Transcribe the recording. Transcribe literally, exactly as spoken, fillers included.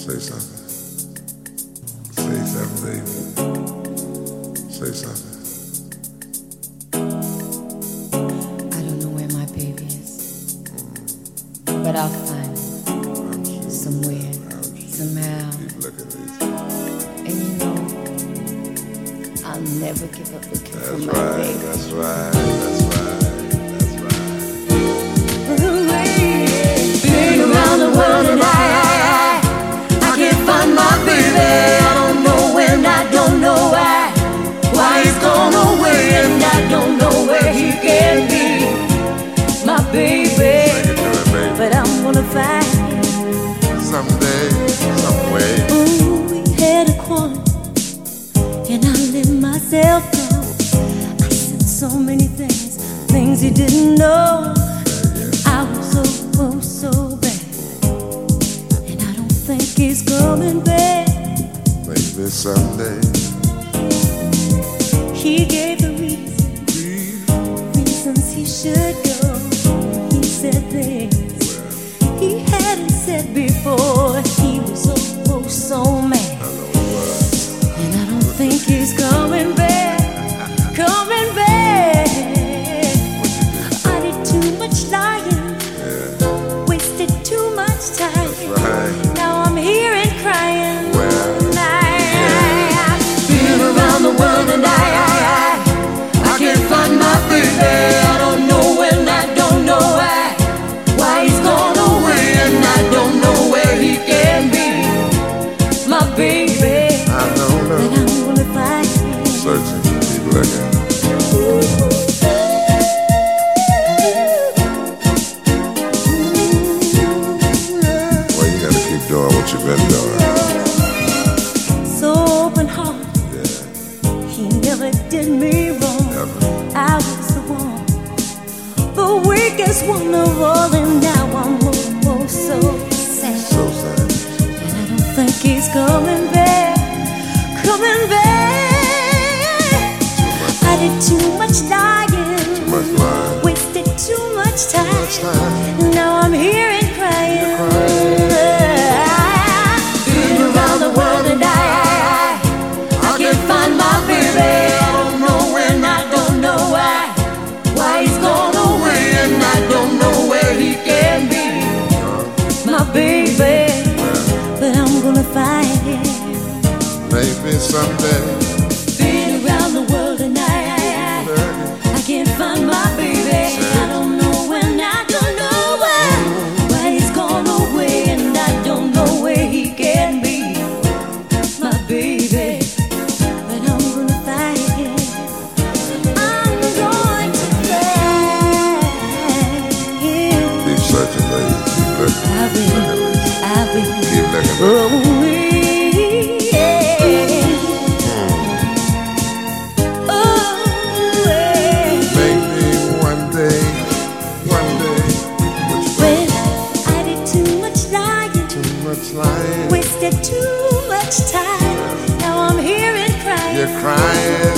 Say something. Say something, baby. Say something. I don't know where my baby is, but I'll find him somewhere, somehow. Keep looking at these. And you know, I'll never give up looking That's for my right, baby. that's right, that's right, that's right. Been around the world and I, I, I, I can't find my baby. I don't know when, I don't know why. Why he's gone away and I don't know where he can be. My baby, Take it to it, baby. but I'm gonna find him Someday, some way. Ooh, we had a quarrel and I let myself go. I said so many things, things he didn't know. I was so, oh, so bad, and I don't think he's coming back. Maybe someday. He gave the reason, reasons he should go. He said things he hadn't said before. He was so, oh, so mad, and I don't think he's coming back, coming back. I did too much lying, wasted too much time. Right. Now I'm here and crying. Well, I, I've been around the world and I, I, I, I can't find my baby. I don't know when, I don't know why. Why he's gone away and I don't know where he can be. My baby, I don't but know. I'm gonna find him. Searching, keep looking. Well, you gotta keep doing what you've been doing. So open heart, Yeah, he never did me wrong. never. I was the one, the weakest one of all, and now I'm oh, oh, so sad. So sad. And I don't think he's coming back, coming back. I did too much lying, Too much lying. wasted too much time. Much time. Now I'm here and crying. crying. Been around the world and I, I, I, I can't find my baby. I don't know when, I don't know why. Why he's gone away and I don't know where he can be. My baby, but I'm gonna find him. Maybe someday. Been around the world and I, I, I, I can't find my baby. I don't know when, I don't know why. Why he's gone away and I don't know where he can be. My baby, but I'm gonna find him. I'm going to find him. Keep searching, baby. Keep looking. I've been, I've been, Keep looking, baby. oh, yeah. Oh, yeah. Maybe one day, one day, what you When I did too much lying, too much lying. wasted too much time. Now I'm here and crying. You're crying.